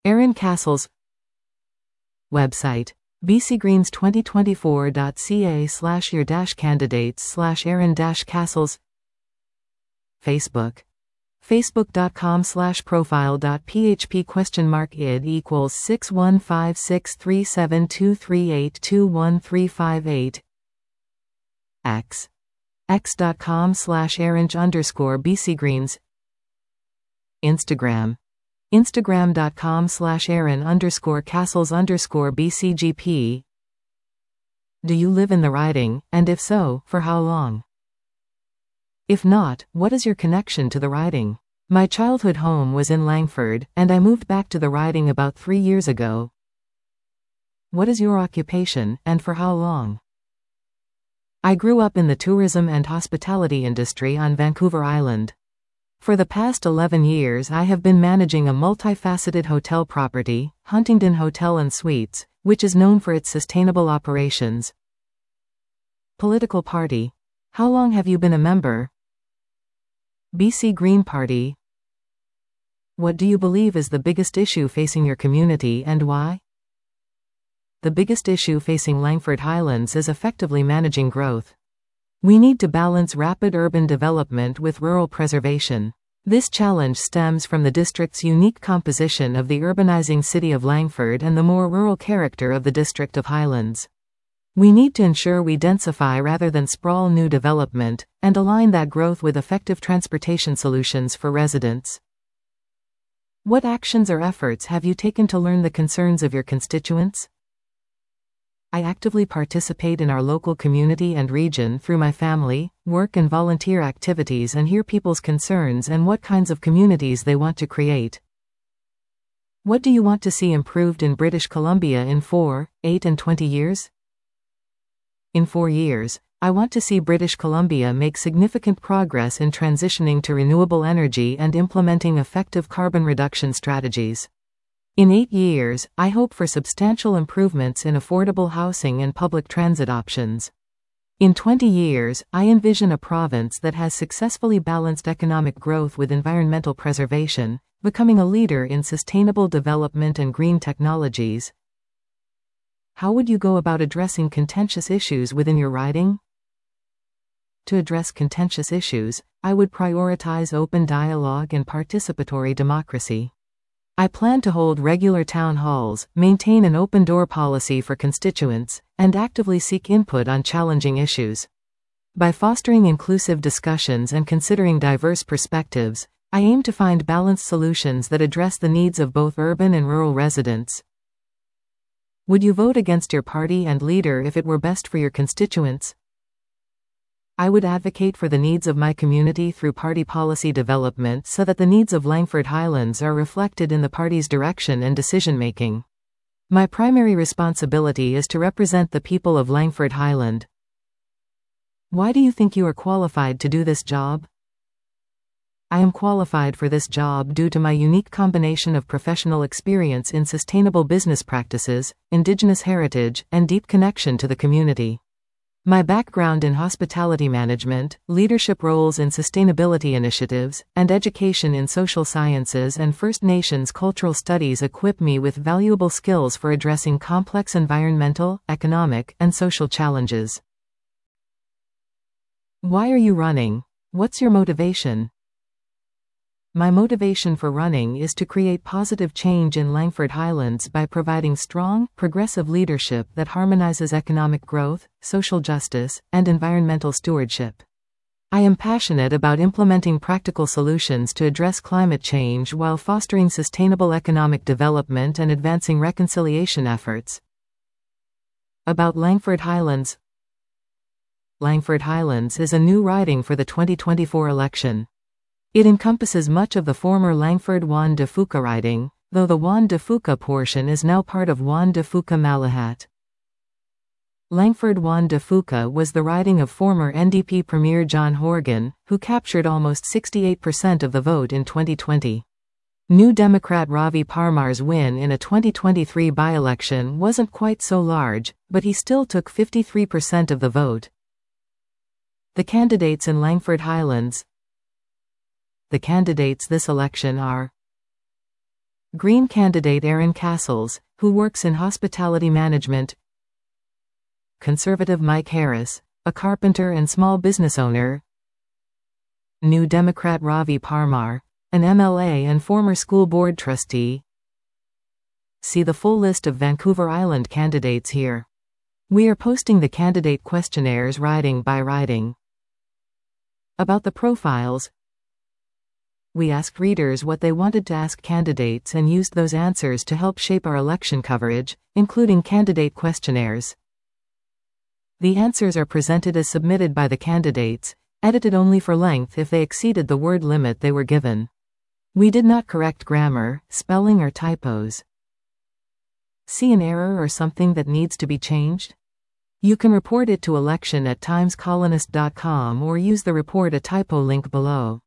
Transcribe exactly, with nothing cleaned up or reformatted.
Erin Castles. Website: b c greens twenty twenty-four dot c a slash your dash candidates slash Erin dash Castles. Facebook: facebook.com slash profile.php question mark id equals six one five six three seven two three eight two one three five eight. X: x.com slash Erin underscore bcgreens. Instagram: instagram.com slash Erin underscore Castles underscore bcgp. Do you live in the riding, and if so, for how long? If not, what is your connection to the riding? My childhood home was in Langford, and I moved back to the riding about three years ago. What is your occupation, and for how long? I grew up in the tourism and hospitality industry on Vancouver Island. For the past eleven years I have been managing a multifaceted hotel property, Huntington Hotel and Suites, which is known for its sustainable operations. Political party. How long have you been a member? B C Green Party. What do you believe is the biggest issue facing your community and why? The biggest issue facing Langford Highlands is effectively managing growth. We need to balance rapid urban development with rural preservation. This challenge stems from the district's unique composition of the urbanizing city of Langford and the more rural character of the District of Highlands. We need to ensure we densify rather than sprawl new development, and align that growth with effective transportation solutions for residents. What actions or efforts have you taken to learn the concerns of your constituents? I actively participate in our local community and region through my family, work and volunteer activities and hear people's concerns and what kinds of communities they want to create. What do you want to see improved in British Columbia in four, eight and twenty years? In four years, I want to see British Columbia make significant progress in transitioning to renewable energy and implementing effective carbon reduction strategies. In eight years, I hope for substantial improvements in affordable housing and public transit options. In twenty years, I envision a province that has successfully balanced economic growth with environmental preservation, becoming a leader in sustainable development and green technologies. How would you go about addressing contentious issues within your riding? To address contentious issues, I would prioritize open dialogue and participatory democracy. I plan to hold regular town halls, maintain an open-door policy for constituents, and actively seek input on challenging issues. By fostering inclusive discussions and considering diverse perspectives, I aim to find balanced solutions that address the needs of both urban and rural residents. Would you vote against your party and leader if it were best for your constituents? I would advocate for the needs of my community through party policy development so that the needs of Langford Highlands are reflected in the party's direction and decision-making. My primary responsibility is to represent the people of Langford Highland. Why do you think you are qualified to do this job? I am qualified for this job due to my unique combination of professional experience in sustainable business practices, Indigenous heritage, and deep connection to the community. My background in hospitality management, leadership roles in sustainability initiatives, and education in social sciences and First Nations cultural studies equip me with valuable skills for addressing complex environmental, economic, and social challenges. Why are you running? What's your motivation? My motivation for running is to create positive change in Langford Highlands by providing strong, progressive leadership that harmonizes economic growth, social justice, and environmental stewardship. I am passionate about implementing practical solutions to address climate change while fostering sustainable economic development and advancing reconciliation efforts. About Langford Highlands. Langford Highlands is a new riding for the twenty twenty-four election. It encompasses much of the former Langford Juan de Fuca riding, though the Juan de Fuca portion is now part of Juan de Fuca Malahat. Langford Juan de Fuca was the riding of former N D P Premier John Horgan, who captured almost sixty-eight percent of the vote in twenty twenty. New Democrat Ravi Parmar's win in a twenty twenty-three by-election wasn't quite so large, but he still took fifty-three percent of the vote. The candidates in Langford Highlands. The candidates this election are Green candidate Aaron Castles, who works in hospitality management. Conservative Mike Harris, a carpenter and small business owner. New Democrat Ravi Parmar, an M L A and former school board trustee. See the full list of Vancouver Island candidates here. We are posting the candidate questionnaires riding by riding. About the profiles. We asked readers what they wanted to ask candidates and used those answers to help shape our election coverage, including candidate questionnaires. The answers are presented as submitted by the candidates, edited only for length if they exceeded the word limit they were given. We did not correct grammar, spelling or typos. See an error or something that needs to be changed? You can report it to election at times colonist dot com or use the Report a Typo link below.